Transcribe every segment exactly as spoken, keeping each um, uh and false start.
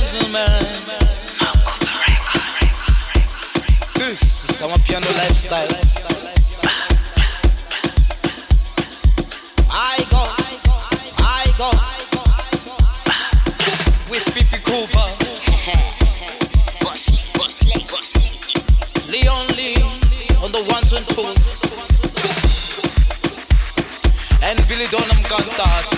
gentlemen, this is our piano lifestyle. I go, I go with Fifi Cooper, Leon Lee on the ones and twos, and Billy Donham Cantas.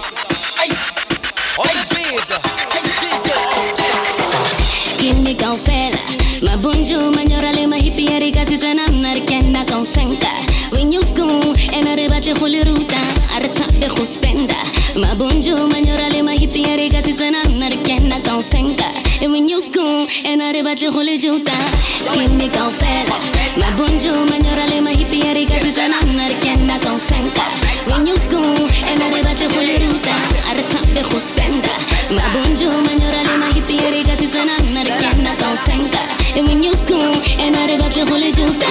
On the beat, D J. Skinny con fella, ma bunju manyorale ma hippie kasi tanam narkenna con senka. When you school and arrivate khuli ruta, artambe khuspenda. Ma bunju manyorale ma hippie kasi tanam narkenna con senka. And when you school and arrivate khuli juta, skinny con fella, ma bunju manyorale ma hippie kasi tanam narkenna con senka. When you school and arrivate khuli ruta, artambe khuspenda. Ma bunju manyorale ma hippie kasi tanam narkenna con senka. And when you school and arrivate khuli juta.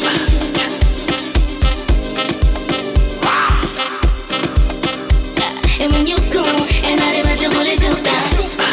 And when you school and arriva te vuole giocare.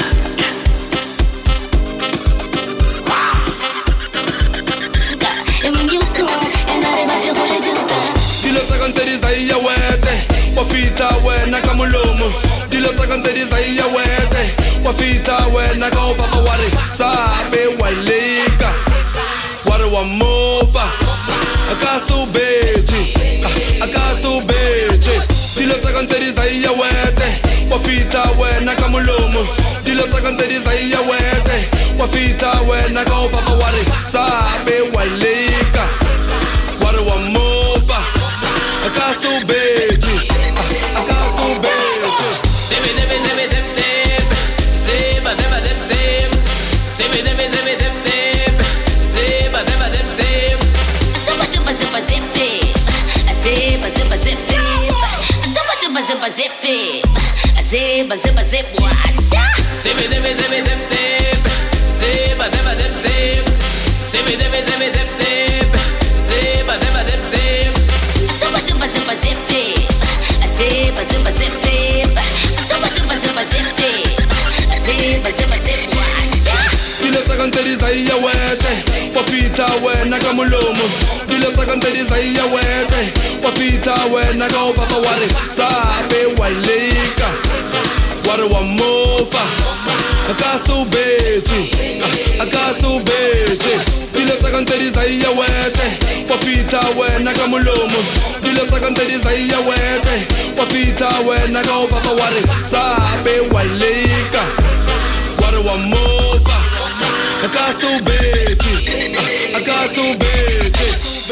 And when you school and arriva te vuole giocare. Dilo sa kanteri zaiya wete, wafita we nakamulomo. Dilo sa kanteri zaiya wete, wafita we nakopapa wari sabe waileka. Wari wa mofa, akasu beji, akasu beji. Dilo sa kanteri zaiya wete, wafita we nakamulomo. Dilo sa kanteri zaiya wete, wafita we nakopapa wari sabe waileka. Wari wa mofa, akasu beji, akasu beji. Zibi zibi zibi zip dip, ziba ziba zip dip. Zibi zibi zibi zip dip, ziba ziba zip dip. Ziba ziba ziba zip dip, ziba ziba zip dip. Ziba ziba zip dip, ziba ziba zip washa. Zibi zibi zibi zip dip, ziba ziba zip dip. Zibi zibi zibi zip dip, ziba ziba zip dip. Ziba ziba ziba zip dip, ziba ziba zip dip. Ziba ziba ziba zip dip, ziba ziba zip washa. Dilo sa kanteri zaiya wete, wafita we nakamulomo. Dilo sa kanteri zaiya wete, wafita we nakopapa wari sabe waileka. Wari wa mofa, akasu beji, akasu beji. Dilo sa kanteri zaiya wete, wafita we nakamulomo. Dilo sa kanteri zaiya wete, wafita we nakopapa wari sabe waileka. Wari wa mofa, akasu beji, akasu beji.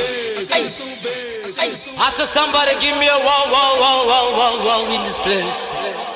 I said somebody give me a wow, wow, wow, wow, wow, wow in this place.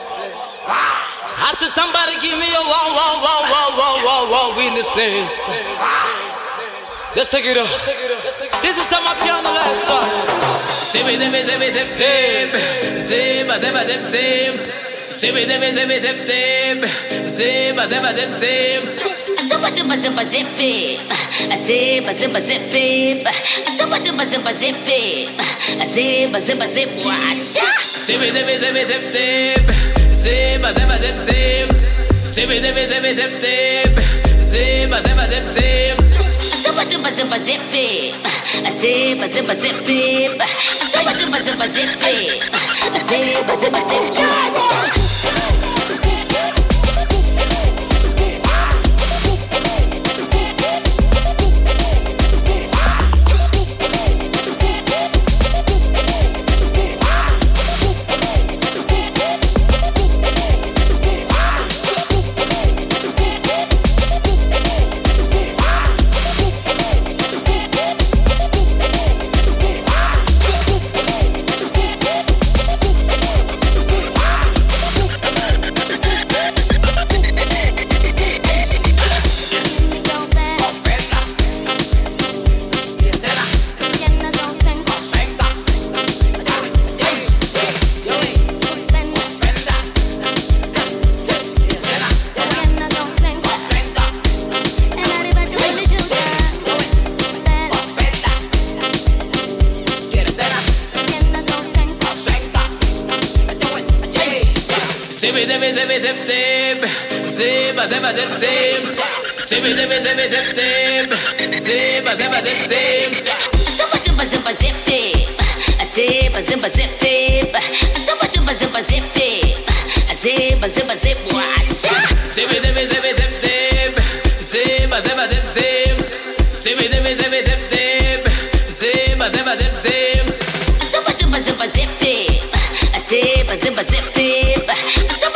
I said somebody give me a wow, wow, wow, wow, wow, wow, wow in this place. Let's take it up. This is some piano lifestyle. Zibi zibi zibi zip dip, ziba ziba zip dip. Zibi zibi zibi zip dip, ziba ziba zip dip. Ziba ziba ziba zip dip, ziba ziba zip dip. Ziba ziba ziba zip dip, ziba ziba zip washa. Zibi zibi zibi zip dip, ziba ziba zip dip. Zibi zibi zibi zip dip, ziba ziba zip dip. Ziba ziba ziba zip dip, ziba ziba zip dip. Ziba ziba ziba zip dip, ziba ziba zip washa. Zip zip zip zip zip zip zip zip zip zip zip zip zip zip zip zip zip zip zip Zip zip zip zip zip Zip zip zip zip Zip zip zip zip zip Zip zip zip wash Zip zip zip zip zip zip zip zip zip zip Zip zip zip zip zip zip zip zip zip zip Zip zip zip zip zip Zip zip zip zip